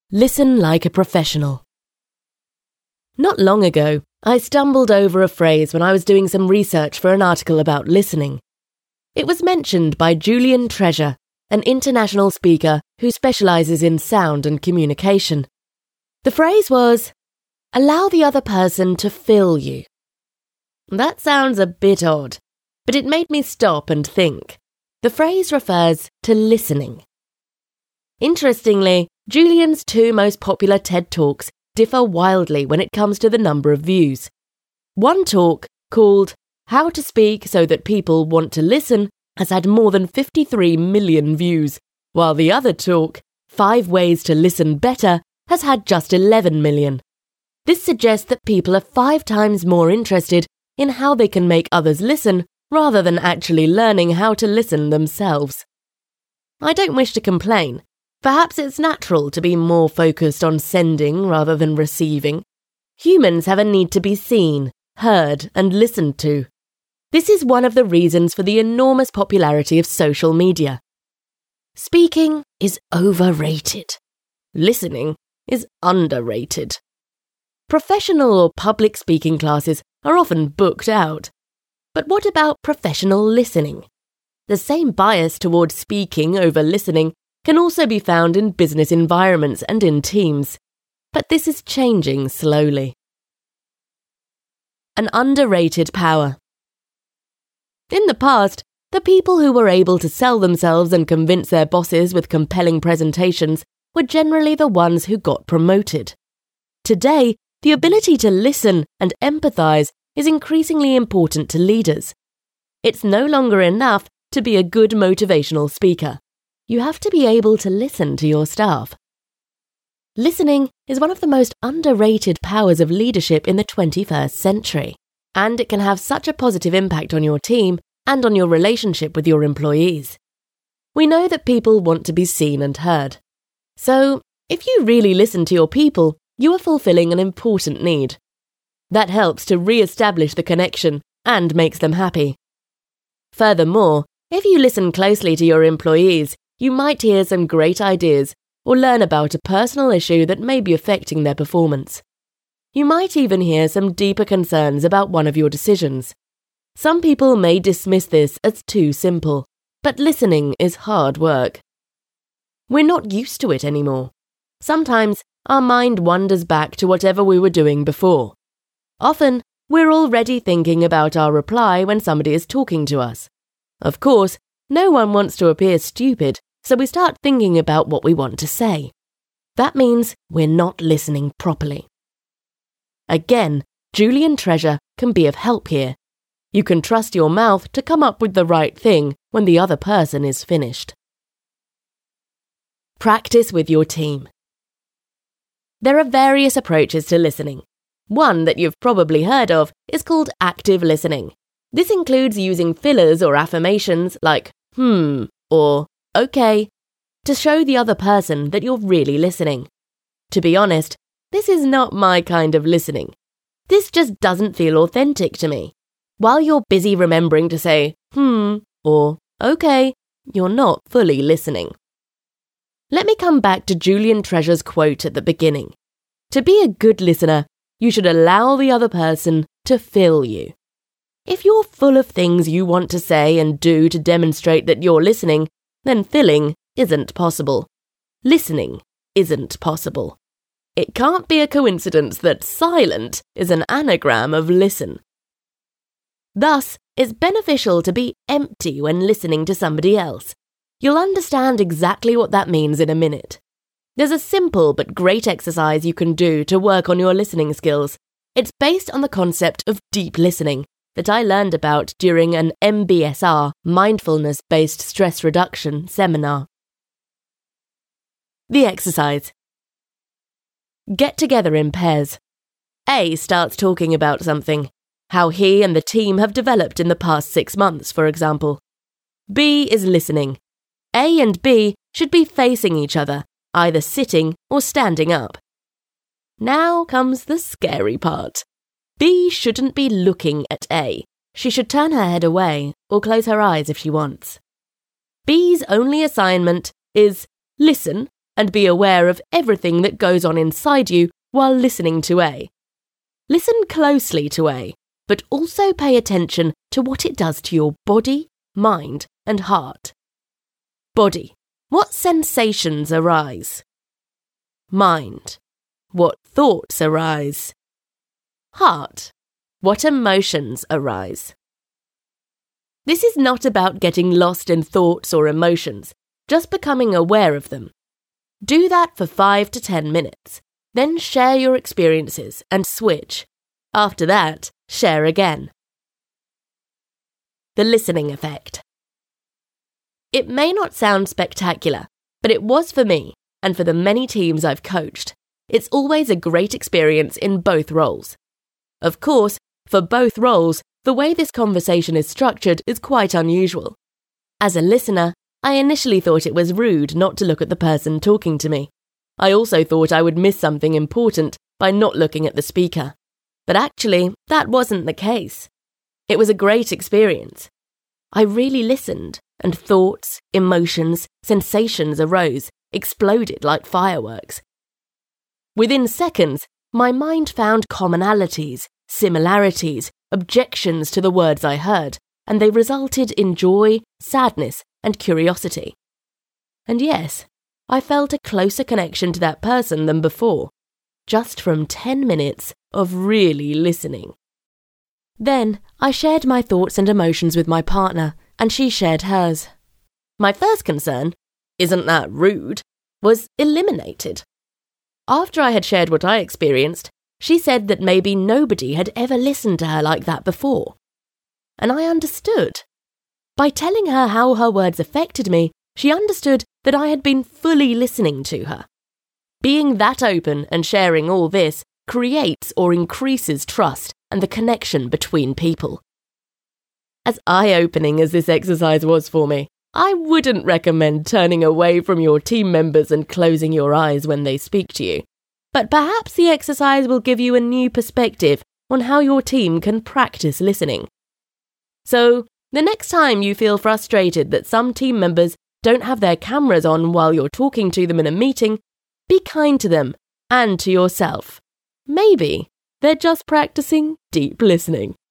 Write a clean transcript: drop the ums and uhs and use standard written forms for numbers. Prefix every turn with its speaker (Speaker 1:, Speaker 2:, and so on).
Speaker 1: Listen like a professional. Not long ago, I stumbled over a phrase when I was doing some research for an article about listening. It was mentioned by Julian Treasure, an international speaker who specializes in sound and communication. The phrase was, "Allow the other person to fill you." That sounds a bit odd, but it made me stop and think. The phrase refers to listening. Interestingly, Julian's two most popular TED Talks differ wildly when it comes to the number of views. One talk, called How to Speak So That People Want to Listen, has had more than 53 million views, while the other talk, 5 Ways to Listen Better, has had just 11 million. This suggests that people are 5 times more interested in how they can make others listen rather than actually learning how to listen themselves. I don't wish to complain. Perhaps it's natural to be more focused on sending rather than receiving. Humans have a need to be seen, heard, and listened to. This is one of the reasons for the enormous popularity of social media. Speaking is overrated. Listening is underrated. Professional or public speaking classes are often booked out. But what about professional listening? The same bias towards speaking over listening can also be found in business environments and in teams. But this is changing slowly. An underrated power. In the past, the people who were able to sell themselves and convince their bosses with compelling presentations were generally the ones who got promoted. Today, the ability to listen and empathize is increasingly important to leaders. It's no longer enough to be a good motivational speaker. You have to be able to listen to your staff. Listening is one of the most underrated powers of leadership in the 21st century, and it can have such a positive impact on your team and on your relationship with your employees. We know that people want to be seen and heard. So, if you really listen to your people, you are fulfilling an important need. That helps to re-establish the connection and makes them happy. Furthermore, if you listen closely to your employees, you might hear some great ideas or learn about a personal issue that may be affecting their performance. You might even hear some deeper concerns about one of your decisions. Some people may dismiss this as too simple, but listening is hard work. We're not used to it anymore. Sometimes our mind wanders back to whatever we were doing before. Often, we're already thinking about our reply when somebody is talking to us. Of course, no one wants to appear stupid, so we start thinking about what we want to say. That means we're not listening properly. Again, Julian Treasure can be of help here. You can trust your mouth to come up with the right thing when the other person is finished. Practice with your team. There are various approaches to listening. One that you've probably heard of is called active listening. This includes using fillers or affirmations like or okay to show the other person that you're really listening. To be honest, this is not my kind of listening. This just doesn't feel authentic to me. While you're busy remembering to say or okay, you're not fully listening. Let me come back to Julian Treasure's quote at the beginning. To be a good listener, you should allow the other person to fill you. If you're full of things you want to say and do to demonstrate that you're listening, then filling isn't possible. Listening isn't possible. It can't be a coincidence that silent is an anagram of listen. Thus, it's beneficial to be empty when listening to somebody else. You'll understand exactly what that means in a minute. There's a simple but great exercise you can do to work on your listening skills. It's based on the concept of deep listening that I learned about during an MBSR, mindfulness-based stress reduction seminar. The exercise. Get together in pairs. A starts talking about something, how he and the team have developed in the past 6 months, for example. B is listening. A and B should be facing each other, either sitting or standing up. Now comes the scary part. B shouldn't be looking at A. She should turn her head away or close her eyes if she wants. B's only assignment is listen and be aware of everything that goes on inside you while listening to A. Listen closely to A, but also pay attention to what it does to your body, mind, and heart. Body. What sensations arise? Mind. What thoughts arise? Heart. What emotions arise? This is not about getting lost in thoughts or emotions, just becoming aware of them. Do that for 5 to 10 minutes, then share your experiences and switch. After that, share again. The listening effect. It may not sound spectacular, but it was for me, and for the many teams I've coached. It's always a great experience in both roles. Of course, for both roles, the way this conversation is structured is quite unusual. As a listener, I initially thought it was rude not to look at the person talking to me. I also thought I would miss something important by not looking at the speaker. But actually, that wasn't the case. It was a great experience. I really listened, and thoughts, emotions, sensations arose, exploded like fireworks. Within seconds, my mind found commonalities, similarities, objections to the words I heard, and they resulted in joy, sadness, and curiosity. And yes, I felt a closer connection to that person than before, just from 10 minutes of really listening. Then I shared my thoughts and emotions with my partner, and she shared hers. My first concern, "Isn't that rude?" was eliminated. After I had shared what I experienced, she said that maybe nobody had ever listened to her like that before. And I understood. By telling her how her words affected me, she understood that I had been fully listening to her. Being that open and sharing all this creates or increases trust and the connection between people. As eye-opening as this exercise was for me, I wouldn't recommend turning away from your team members and closing your eyes when they speak to you. But perhaps the exercise will give you a new perspective on how your team can practice listening. So, the next time you feel frustrated that some team members don't have their cameras on while you're talking to them in a meeting, be kind to them and to yourself. Maybe they're just practicing deep listening.